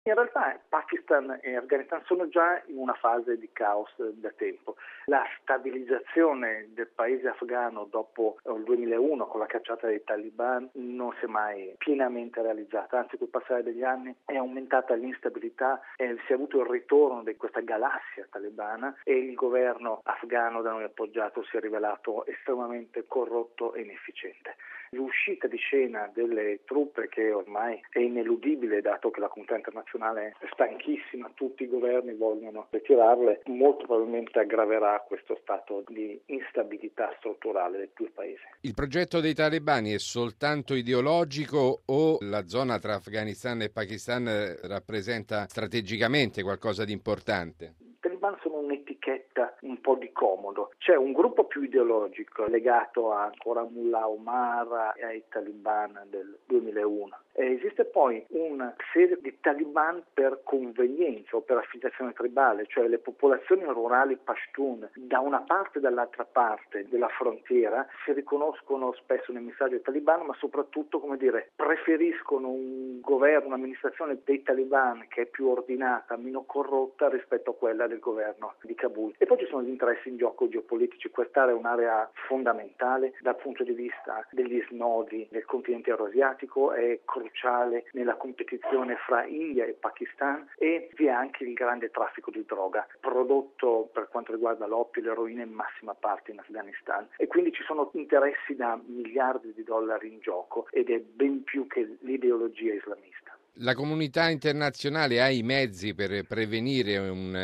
In realtà Pakistan e Afghanistan sono già in una fase di caos da tempo. La stabilizzazione del paese afghano dopo il 2001 con la cacciata dei talebani non si è mai pienamente realizzata, anzi col passare degli anni è aumentata l'instabilità e si è avuto il ritorno di questa galassia talebana e il governo afghano da noi appoggiato si è rivelato estremamente corrotto e inefficiente. L'uscita di scena delle truppe, che ormai è ineludibile dato che la comunità internazionale è stanchissima, tutti i governi vogliono ritirarle, molto probabilmente aggraverà questo stato di instabilità strutturale del due paesi. Il progetto dei talebani è soltanto ideologico o la zona tra Afghanistan e Pakistan rappresenta strategicamente qualcosa di importante? I talebani sono un'etichetta un po' di comodo. C'è un gruppo più ideologico legato ancora a Mullah Omar e ai taliban del 2001. Esiste poi una serie di taliban per convenienza o per affiliazione tribale, cioè le popolazioni rurali pashtun da una parte e dall'altra parte della frontiera si riconoscono spesso nel messaggio dei talibani, ma soprattutto, preferiscono un governo, un'amministrazione dei talibani che è più ordinata, meno corrotta rispetto a quella del governo di Kabul. E poi ci sono gli interessi in gioco geopolitici. Quest'area è un'area fondamentale dal punto di vista degli snodi del continente euroasiatico, è cruciale nella competizione fra India e Pakistan e vi è anche il grande traffico di droga, prodotto per quanto riguarda l'oppio e l'eroina in massima parte in Afghanistan, e quindi ci sono interessi da miliardi di dollari in gioco ed è ben più che l'ideologia islamista. La comunità internazionale ha i mezzi per prevenire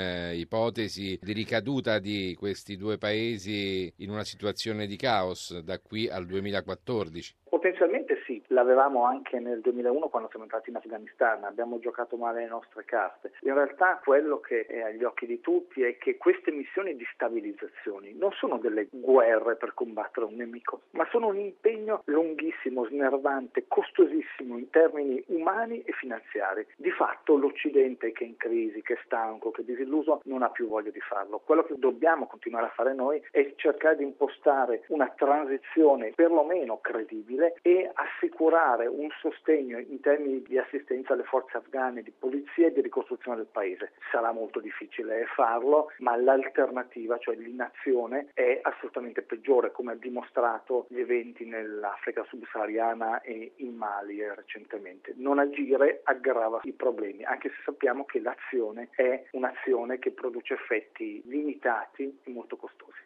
un'ipotesi di ricaduta di questi due paesi in una situazione di caos da qui al 2014? Potenzialmente sì, l'avevamo anche nel 2001 quando siamo entrati in Afghanistan, abbiamo giocato male le nostre carte. In realtà quello che è agli occhi di tutti è che queste missioni di stabilizzazione non sono delle guerre per combattere un nemico, ma sono un impegno lunghissimo, snervante, costosissimo in termini umani e finanziari. Di fatto l'Occidente, che è in crisi, che è stanco, che è disilluso, non ha più voglia di farlo. Quello che dobbiamo continuare a fare noi è cercare di impostare una transizione perlomeno credibile e assicurare un sostegno in termini di assistenza alle forze afghane, di polizia e di ricostruzione del paese. Sarà molto difficile farlo, ma l'alternativa, cioè l'inazione, è assolutamente peggiore, come ha dimostrato gli eventi nell'Africa subsahariana e in Mali recentemente. Non agire aggrava i problemi, anche se sappiamo che l'azione è un'azione che produce effetti limitati e molto costosi.